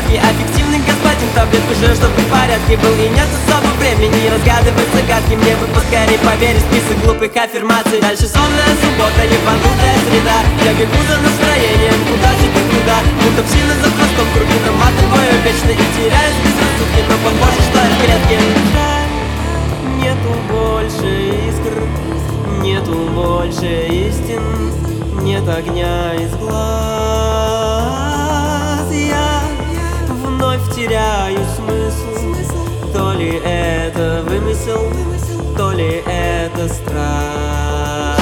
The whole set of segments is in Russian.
И аффективный господин таблетку жрет, чтоб в порядке был. И нет особо времени разгадывать загадки. Мне бы поскорее поверить в список глупых аффирмаций. Дальше сонная суббота, ебанутая среда. Я бегу за настроением, куда же ты, куда? Будто псина за хвостом, круги наматываю вечно. И теряюсь без рассудки, но похоже, что я в порядке. Нету больше искр, нету больше истин, нет огня из глаз. Я вновь теряю смысл. То ли это вымысел, то ли это страх.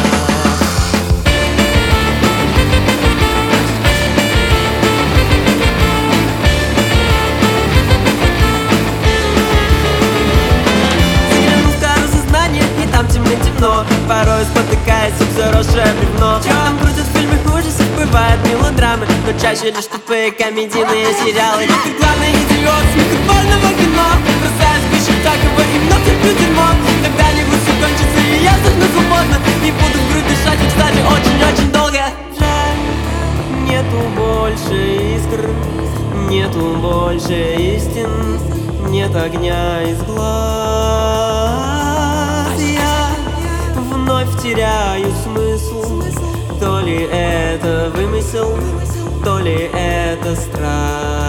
Заглянул в старое сознание, и там темно-темно. Порой спотыкаясь об заросшее бревно. Там крутят в фильмах ужасов, бывают мелодрамы, но чаще лишь тупые комедийные сериалы. И ты главный идиот с микрофонного кино. Бросаюсь в пищу такого и вновь терплю дерьмо. Когда-нибудь все кончится, и я вздохну свободно. Не буду в грудь дышать, и, кстати, очень-очень долго. Жаль, нету больше искр, нету больше истин, нет огня из глаз. Я вновь теряю смысл. То ли это вымысел, то ли это страх.